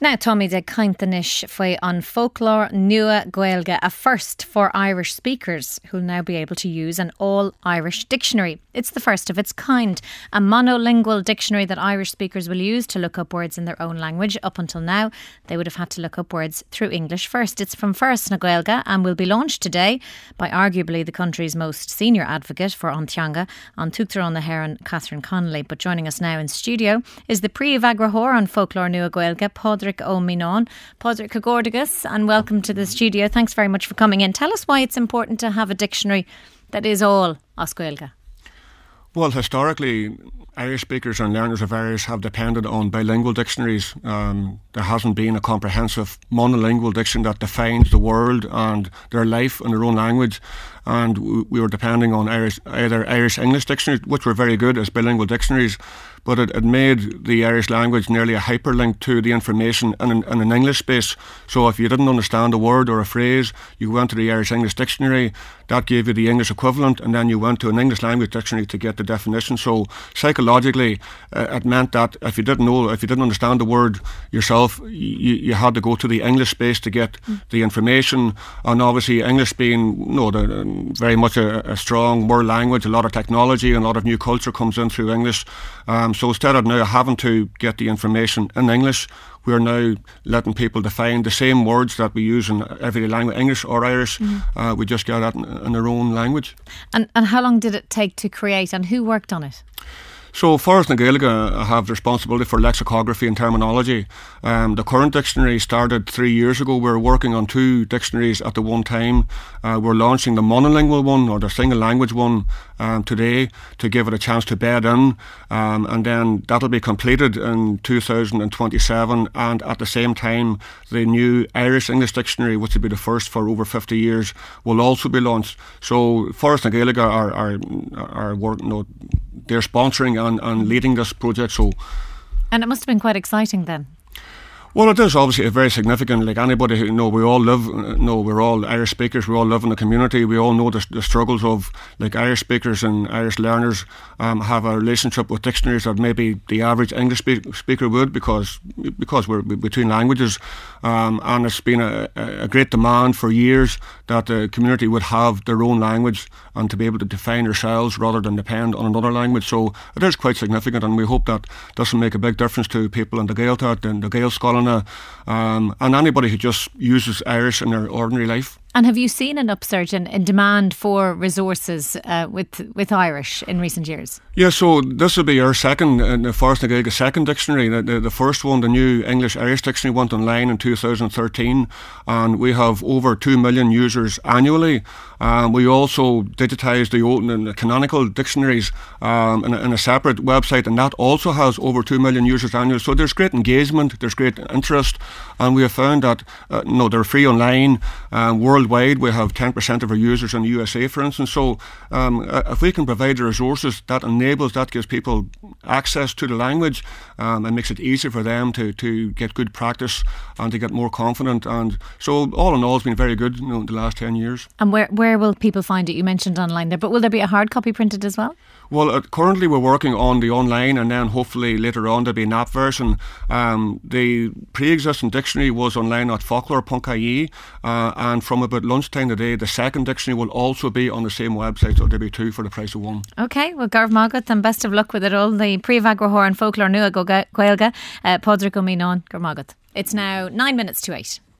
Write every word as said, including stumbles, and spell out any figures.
Now, Tommy de Caintanish foi on Folklore Nua Gaeilge, a first for Irish speakers who'll now be able to use an all-Irish dictionary. It's the first of its kind, a monolingual dictionary that Irish speakers will use to look up words in their own language. Up until now, they would have had to look up words through English first. It's from First na Gaeilge and will be launched today by arguably the country's most senior advocate for An Teanga, An Tuachtar on the Heron, Catherine Connolly. But joining us now in studio is the Príomh Eagrathóir on Folklore Nua Gaeilge, Pádraig Ó Míneán. Pádraig Cogordagus, and welcome to the studio. Thanks very much for coming in. Tell us why it's important to have a dictionary that is all as Gaeilge. Well, historically, Irish speakers and learners of Irish have depended on bilingual dictionaries. Um, there hasn't been a comprehensive monolingual dictionary that defines the world and their life in their own language. And we were depending on Irish, either Irish-English dictionaries, which were very good as bilingual dictionaries, but it, it made the Irish language nearly a hyperlink to the information in an, in an English space. So if you didn't understand a word or a phrase, you went to the Irish-English dictionary, that gave you the English equivalent, and then you went to an English language dictionary to get the definition. So psychologically, uh, it meant that if you didn't know, if you didn't understand the word yourself, you, you had to go to the English space to get mm. the information. And obviously English being, you know, the, very much a, a strong world language, a lot of technology and a lot of new culture comes in through English. Um, so instead of now having to get the information in English, we're now letting people define the same words that we use in everyday language, English or Irish. Mm-hmm. Uh, we just get that in, in their own language. And, and how long did it take to create, and who worked on it? So First na Gaeilge have the responsibility for lexicography and terminology. Um, the current dictionary started three years ago. We were working on two dictionaries at the one time. Uh, we're launching the monolingual one, or the single language one, um, today to give it a chance to bed in. Um, and then that'll be completed in two thousand twenty-seven. And at the same time, the new Irish-English dictionary, which will be the first for over fifty years, will also be launched. So First na Gaeilge are, are, are working, you know, they're sponsoring and, and leading this project. So, and it must have been quite exciting then. Well, it is obviously very significant. Like anybody who you know, we all live. No, we're all Irish speakers. We all live in the community. We all know the, the struggles of like Irish speakers and Irish learners um, have a relationship with dictionaries that maybe the average English speak, speaker would, because because we're between languages, um, and it's been a, a great demand for years that the community would have their own language and to be able to define themselves rather than depend on another language. So it is quite significant, and we hope that this will make a big difference to people in the Gaeltacht and the Gael Scholar. Um, and anybody who just uses Irish in their ordinary life. And have you seen an upsurge in, in demand for resources uh, with with Irish in recent years? Yeah, so this will be our second, uh, the First na Gaeilge second dictionary. The, the, the first one, the new English-Irish dictionary, went online in two thousand thirteen, and we have over two million users annually. Um, we also digitised the old and the canonical dictionaries um, in, a, in a separate website, and that also has over two million users annually. So there's great engagement, there's great interest, and we have found that uh, no, they're free online. Um, worldwide, we have ten percent of our users in the U S A, for instance. So um, if we can provide the resources, that enables, that gives people access to the language, um, and makes it easier for them to, to get good practice and to get more confident. And so all in all, it's been very good, you know, the last ten years. And where, where will people find it? You mentioned online there, but will there be a hard copy printed as well? Well, uh, currently we're working on the online, and then hopefully later on there'll be an app version. Um, the pre-existing dictionary was online at folklore dot I E, uh, and from about lunchtime today, the second dictionary will also be on the same website, so there'll be two for the price of one. Okay, well, Garv Magat, and best of luck with it all. The Príomh Eagrathóir on Folklore Nua Gaeilge, uh, Pádraig Ó Míneán, Garv Magat. It's now nine minutes to eight.